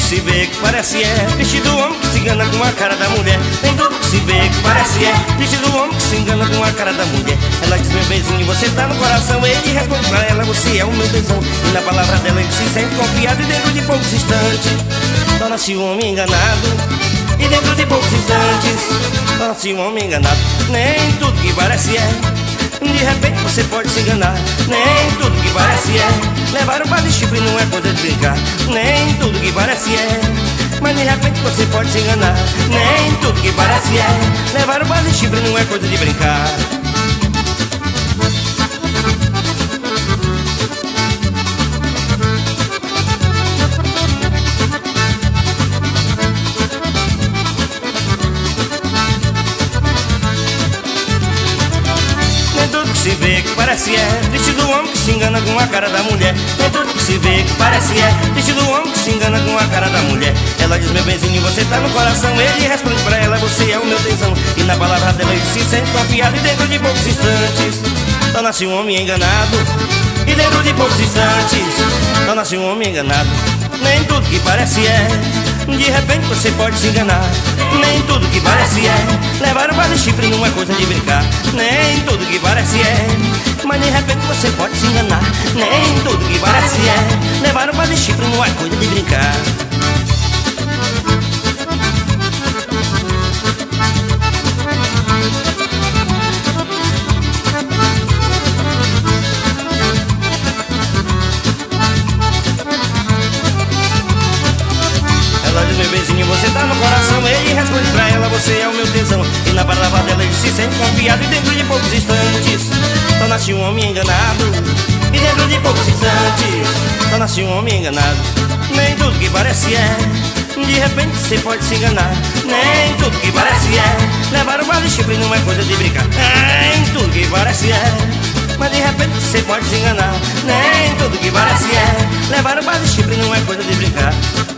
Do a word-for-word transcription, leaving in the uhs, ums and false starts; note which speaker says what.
Speaker 1: se vê que parece é vestido do homem que se engana com a cara da mulher. Nem tudo que se vê que parece é vestido do homem que se engana com a cara da mulher. Ela diz: meu beijinho, você tá no coração. Ele responde pra ela: você é o meu tesão. E na palavra dela ele se sente confiado. E dentro de poucos instantes torna-se um homem enganado. E dentro de poucos instantes torna-se um homem enganado. Nem tudo que parece é, de repente você pode se enganar. Nem tudo que parece é, levar um par de chifre não é coisa de brincar. Nem tudo que parece é, mas de repente você pode se enganar. Nem tudo que parece é, levar um par de chifre não é coisa de brincar. Se vê que parece é vestido do homem que se engana com a cara da mulher. Nem tudo que se vê que parece é vestido do homem que se engana com a cara da mulher. Ela diz: meu benzinho, você tá no coração. Ele responde pra ela: você é o meu tesão. E na palavra dela ele se sente confiado. E dentro de poucos instantes torna-se um homem enganado. E dentro de poucos instantes torna-se um homem enganado. Nem tudo que parece é, de repente você pode se enganar. Nem tudo que parece é, levar um par de chifre não é coisa de brincar. Nem tudo que parece é, mas de repente você pode se enganar. Nem tudo que parece é, levar um par de chifre não é coisa de brincar. Meu beijinho, você tá no coração. Ele responde pra ela: você é o meu tesão. E na palavra dela ele se sente confiado. E dentro de poucos instantes torna-se um homem enganado. E dentro de poucos instantes torna-se um homem enganado. Nem tudo que parece é, de repente você pode se enganar. Nem tudo que parece é, levar um par de chifre não é coisa de brincar. Nem tudo que parece é, mas de repente você pode se enganar. Nem tudo que parece é, levar um par de chifre não é coisa de brincar.